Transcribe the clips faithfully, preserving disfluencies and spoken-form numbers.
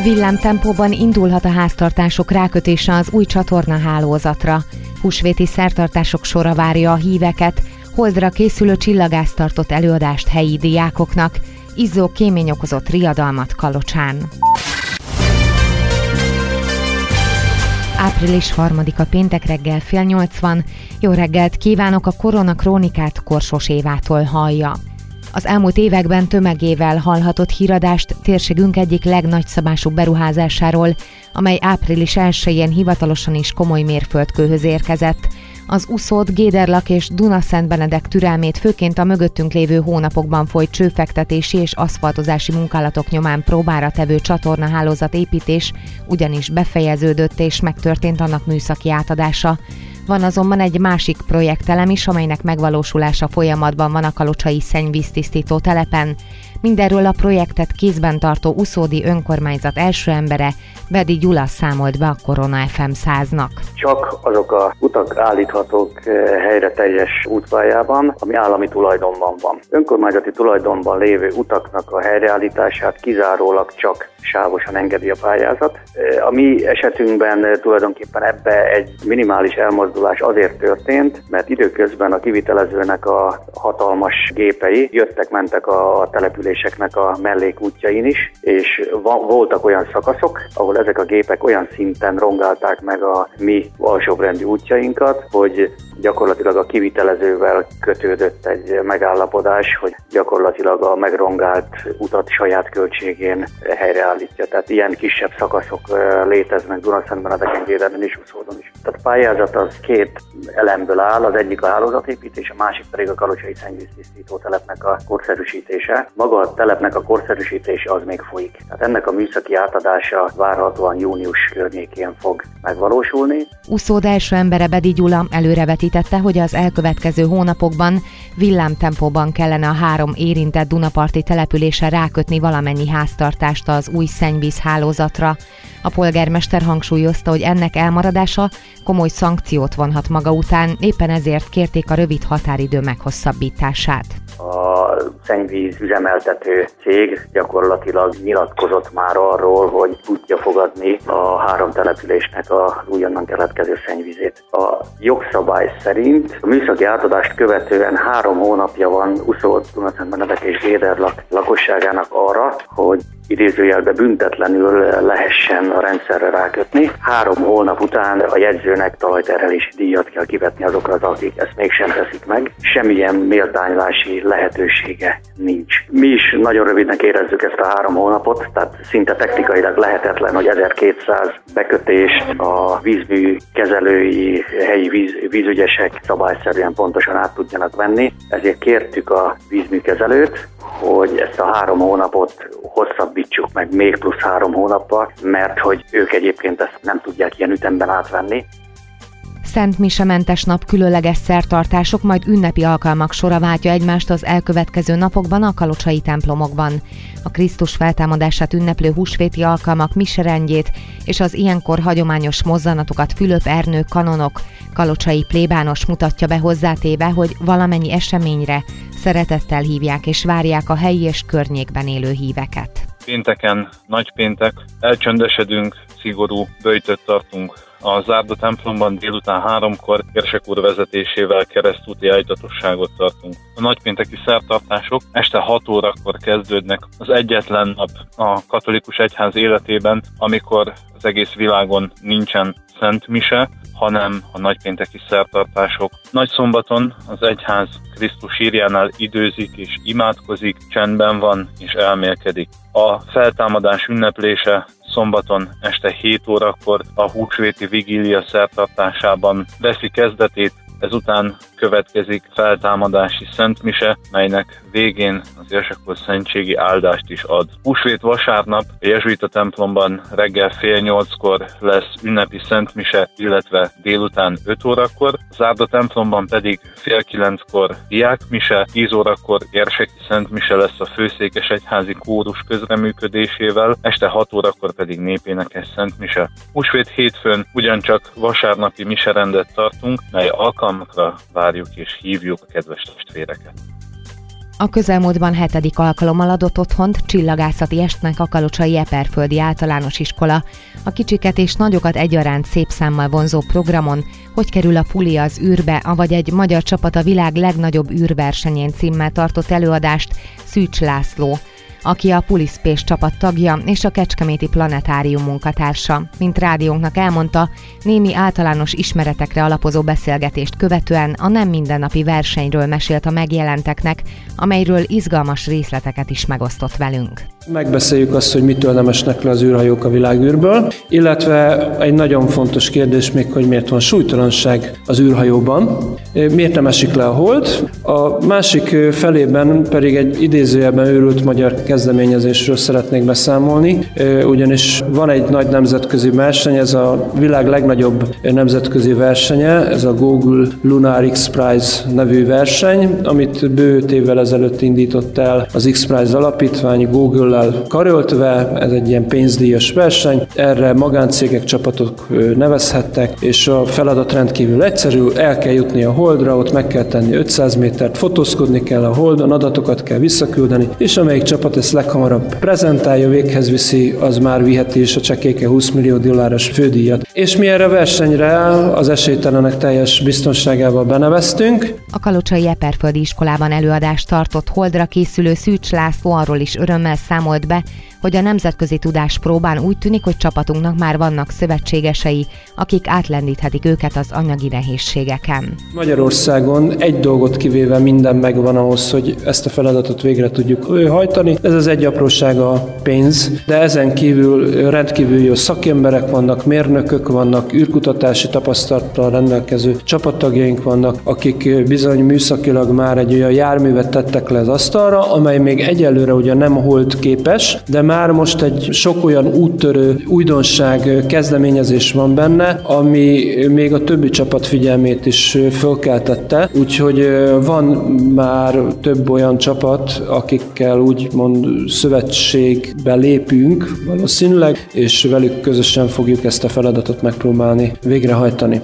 Villámtempóban indulhat a háztartások rákötése az új csatornahálózatra. Húsvéti szertartások sora várja a híveket, holdra készülő csillagász tartott előadást helyi diákoknak, izzó kémény okozott riadalmat Kalocsán. április harmadika péntek reggel fél nyolc van. Jó reggelt kívánok, a Korona Krónikát Korsos Évától hallja. Az elmúlt években tömegével hallhatott híradást térségünk egyik legnagyszabásúbb beruházásáról, amely április elsején hivatalosan is komoly mérföldkőhöz érkezett. Az Uszód, Géderlak és Duna-Szentbenedek türelmét főként a mögöttünk lévő hónapokban folyt csőfektetési és aszfaltozási munkálatok nyomán próbára tevő csatornahálózat építés ugyanis befejeződött és megtörtént annak műszaki átadása. Van azonban egy másik projektelem is, amelynek megvalósulása folyamatban van a kalocsai szennyvíztisztító telepen. Mindenről a projektet kézben tartó uszódi önkormányzat első embere, Bedi Gyula számolt be a Korona ef em száznak. Csak azok a utak állíthatók helyre teljes útpályában, ami állami tulajdonban van. Önkormányzati tulajdonban lévő utaknak a helyreállítását kizárólag csak sávosan engedi a pályázat. A mi esetünkben tulajdonképpen ebbe egy minimális elmozdulás azért történt, mert időközben a kivitelezőnek a hatalmas gépei jöttek-mentek a településeknek a mellékútjain is, és voltak olyan szakaszok, ahol ezek a gépek olyan szinten rongálták meg a mi alsóbbrendű útjainkat, hogy gyakorlatilag a kivitelezővel kötődött egy megállapodás, hogy gyakorlatilag a megrongált utat saját költségén helyreállítja. Tehát ilyen kisebb szakaszok léteznek Duna-Szentbenedeken, Géderen és Uszódon is. Tehát a pályázat az két elemből áll, az egyik a hálózatépítés, a másik pedig a kalocsai szennyvíztisztító telepnek a korszerűsítése. Maga a telepnek a korszerűsítése az még folyik. Tehát ennek a műszaki átadása várhatóan június környékén fog megvalósulni. Uszód első embere Bedi Gyula előrevetítette, hogy az elkövetkező hónapokban villámtempóban kellene a három érintett dunaparti településen rákötni valamennyi háztartást az új szennyvízhálózatra. A polgármester hangsúlyozta, hogy ennek elmaradása komoly szankciót vonhat maga után, éppen ezért kérték a rövid határidő meghosszabbítását. A szennyvíz üzemeltető cég gyakorlatilag nyilatkozott már arról, hogy tudja fogadni a három településnek az újonnan keletkező szennyvízét. A jogszabály szerint a műszaki átadást követően három hónapja van Uszód, Duna-Szentbenedek és Géderlak lakosságának arra, hogy idézőjelbe büntetlenül lehessen a rendszerre rákötni. Három hónap után a jegyzőnek talajterhelési díjat kell kivetni azokra, akik ezt mégsem teszik meg. Semmilyen méltánylási lehetősége nincs. Mi is nagyon rövidnek érezzük ezt a három hónapot, tehát szinte technikailag lehetetlen, hogy ezerkétszáz bekötést a vízmű kezelői, helyi víz, vízügyesek szabályszerűen pontosan át tudjanak venni. Ezért kértük a vízműkezelőt, hogy ezt a három hónapot hosszabbítsuk meg még plusz három hónappal, mert hogy ők egyébként ezt nem tudják ilyen ütemben átvenni. Szent Mise-mentes nap különleges szertartások, majd ünnepi alkalmak sora váltja egymást az elkövetkező napokban a kalocsai templomokban. A Krisztus feltámadását ünneplő húsvéti alkalmak miserendjét és az ilyenkor hagyományos mozzanatokat Fülöp Ernő kanonok, kalocsai plébános mutatja be hozzátéve, hogy valamennyi eseményre szeretettel hívják és várják a helyi és környékben élő híveket. Pénteken, nagypéntek, elcsöndesedünk, szigorú böjtöt tartunk. A Zárda templomban délután háromkor érsek úr vezetésével keresztúti ájtatosságot tartunk. A nagypénteki szertartások este hat órakor kezdődnek, az egyetlen nap a katolikus egyház életében, amikor az egész világon nincsen Szent Mise, hanem a nagypénteki szertartások. Nagyszombaton az egyház Krisztus sírjánál időzik és imádkozik, csendben van és elmélkedik. A feltámadás ünneplése szombaton este hét órakor a húsvéti vigília szertartásában veszi kezdetét, ezután következik feltámadási szentmise, melynek végén az érsek úr szentségi áldást is ad. Húsvét vasárnap a jezsuita templomban reggel fél nyolckor lesz ünnepi szentmise, illetve délután öt órakor, Zárda templomban pedig fél kilenckor diákmise, tíz órakor érseki szentmise lesz a főszékes egyházi kórus közreműködésével, este hat órakor pedig népénekes szentmise. Húsvét hétfőn ugyancsak vasárnapi miserendet tartunk, mely alkalmakra várjuk és hívjuk a kedves testvéreket. A közelmúltban hetedik alkalommal adott otthont csillagászati estnek a Kalocsai Eperföldi Általános Iskola. A kicsiket és nagyokat egyaránt szép számmal vonzó programon Hogy kerül a puli az űrbe, avagy egy magyar csapat a világ legnagyobb űrversenyén címmel tartott előadást Szűcs László, aki a Pulispace csapat tagja és a Kecskeméti Planetárium munkatársa. Mint rádiónknak elmondta, némi általános ismeretekre alapozó beszélgetést követően a nem mindennapi versenyről mesélt a megjelenteknek, amelyről izgalmas részleteket is megosztott velünk. Megbeszéljük azt, hogy mitől nem esnek le az űrhajók a világűrből, illetve egy nagyon fontos kérdés még, hogy miért van súlytalanság az űrhajóban, miért nem esik le a hold. A másik felében pedig egy idézőjelben őrült magyar kezdeményezésről szeretnék beszámolni, ugyanis van egy nagy nemzetközi verseny, ez a világ legnagyobb nemzetközi versenye, ez a Google Lunar X-Prize nevű verseny, amit bő öt évvel ezelőtt indított el az X-Prize alapítvány Google karöltve, ez egy ilyen pénzdíjas verseny, erre magáncégek, csapatok nevezhettek, és a feladat rendkívül egyszerű, el kell jutni a holdra, ott meg kell tenni ötszáz métert, fotózkodni kell a holdon, adatokat kell visszaküldeni, és amelyik csapat ezt leghamarabb prezentálja, véghez viszi, az már viheti is a csekéke húsz millió dolláros fődíjat. És mi erre a versenyre az esélytelenek teljes biztonságával beneveztünk. A Kalocsai Eperföldi Iskolában előadást tartott holdra készülő Szűcs László arról is örömmel számolt be, hogy a nemzetközi tudáspróbán úgy tűnik, hogy csapatunknak már vannak szövetségesei, akik átlendíthetik őket az anyagi nehézségeken. Magyarországon egy dolgot kivéve minden megvan ahhoz, hogy ezt a feladatot végre tudjuk hajtani. Ez az egy apróság a pénz, de ezen kívül rendkívül jó szakemberek vannak, mérnökök vannak, űrkutatási tapasztalattal rendelkező csapattagjaink vannak, akik bizony műszakilag már egy olyan járművet tettek le az asztalra, amely még egyelőre ugyan nem hold képes, de már most egy sok olyan úttörő újdonság, kezdeményezés van benne, ami még a többi csapat figyelmét is fölkeltette, úgyhogy van már több olyan csapat, akikkel úgymond szövetségbe lépünk valószínűleg, és velük közösen fogjuk ezt a feladatot megpróbálni végrehajtani.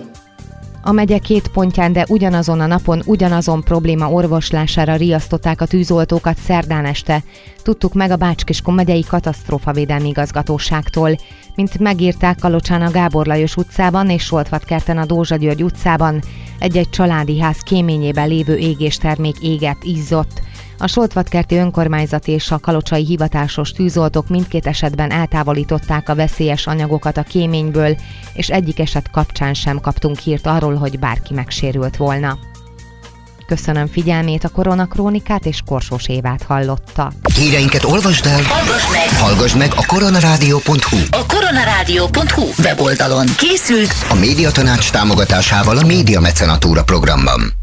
A megye két pontján, de ugyanazon a napon ugyanazon probléma orvoslására riasztották a tűzoltókat szerdán este. Tudtuk meg a Bács-Kiskun megyei katasztrófavédelmi igazgatóságtól. Mint megírták, Kalocsán a Gábor Lajos utcában és Soltvatkerten a Dózsa György utcában egy-egy családi ház kéményében lévő égéstermék égett, izzott. A Soltvatkerti önkormányzati és a kalocsai hivatásos tűzoltók mindkét esetben eltávolították a veszélyes anyagokat a kéményből, és egyik eset kapcsán sem kaptunk hírt arról, hogy bárki megsérült volna. Köszönöm figyelmét, a Koronakrónikát és Korsós Évát hallotta. Híreinket olvasd el, hallgass meg, hallgass meg a koronarádió pont hu. A koronarádió pont hu weboldalon készült a Médiatanács támogatásával a Média Mecenatúra programban.